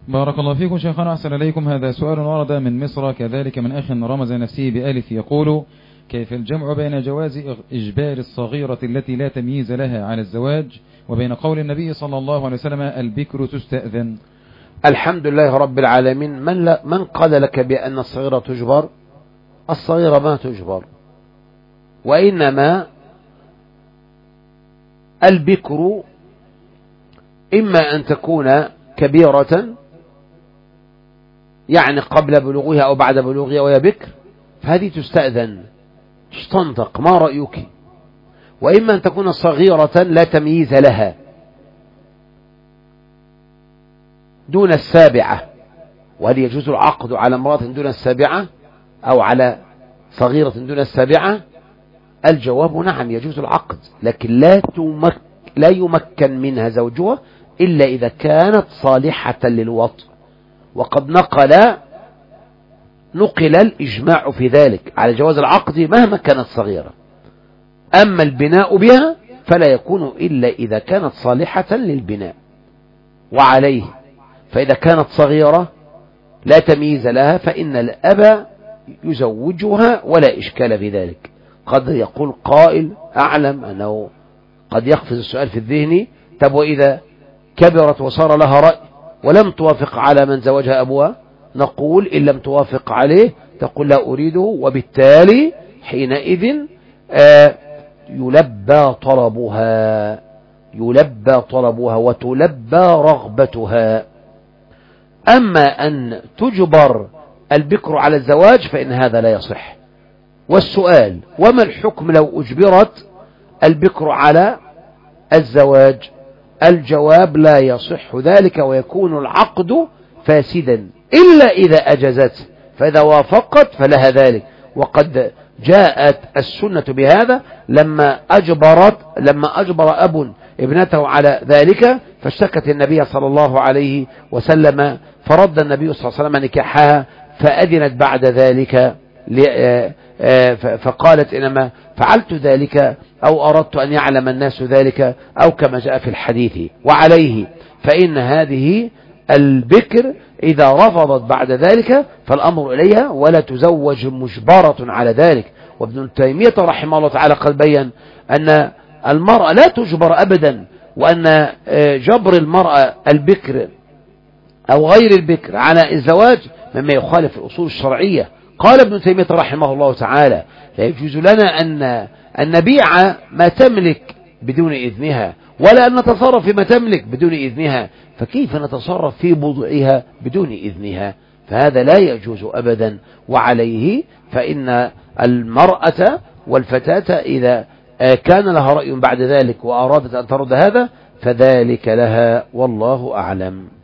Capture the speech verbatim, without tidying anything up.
بارك الله فيكم شيخنا، أحسن إليكم. هذا سؤال ورد من مصر كذلك من أخ رمز نفسه بألف، يقول: كيف الجمع بين جواز إجبار الصغيرة التي لا تمييز لها على الزواج وبين قول النبي صلى الله عليه وسلم البكر تستأذن؟ الحمد لله رب العالمين. من, لا من قال لك بأن الصغيرة تجبر؟ الصغيرة ما تجبر، وإنما البكر إما أن تكون كبيرة يعني قبل بلوغها أو بعد بلوغها وهي بكر، فهذه تستأذن، تستنطق ما رأيك. وإما أن تكون صغيرة لا تمييز لها دون السابعة، وهل يجوز العقد على امرأة دون السابعة أو على صغيرة دون السابعة؟ الجواب نعم، يجوز العقد، لكن لا تمك لا يمكن منها زوجها إلا إذا كانت صالحة للوطء، وقد نقل نقل الإجماع في ذلك على جواز العقد مهما كانت صغيرة. أما البناء بها فلا يكون إلا إذا كانت صالحة للبناء. وعليه فإذا كانت صغيرة لا تمييز لها فإن الأب يزوجها ولا إشكال في ذلك. قد يقول قائل أعلم أنه قد يقفز السؤال في الذهن: طب وإذا كبرت وصار لها رأي ولم توافق على من زوجها أبوها؟ نقول إن لم توافق عليه تقول لا أريده، وبالتالي حينئذ آه يلبى طلبها يلبى طلبها وتلبى رغبتها. أما أن تجبر البكر على الزواج فإن هذا لا يصح. والسؤال: وما الحكم لو أجبرت البكر على الزواج؟ الجواب: لا يصح ذلك، ويكون العقد فاسدا إلا إذا أجزته، فإذا وافقت فلها ذلك. وقد جاءت السنة بهذا لما أجبرت لما أجبر أب ابنته على ذلك فاشتكت النبي صلى الله عليه وسلم، فرد النبي صلى الله عليه وسلم نكاحها، فأذنت بعد ذلك فقالت: إنما فعلت ذلك أو أردت أن يعلم الناس ذلك، أو كما جاء في الحديث. وعليه فإن هذه البكر إذا رفضت بعد ذلك فالأمر إليها ولا تزوج مجبرة على ذلك. وابن تيمية رحمه الله تعالى قد بيّن أن المرأة لا تجبر أبدا، وأن جبر المرأة البكر أو غير البكر على الزواج مما يخالف الأصول الشرعية. قال ابن تيمية رحمه الله تعالى: لا يجوز لنا أن أن نبيع ما تملك بدون إذنها، ولا أن نتصرف فيما تملك بدون إذنها، فكيف نتصرف في بضعها بدون إذنها؟ فهذا لا يجوز أبدا. وعليه فإن المرأة والفتاة إذا كان لها رأي بعد ذلك وأرادت أن ترد هذا فذلك لها، والله أعلم.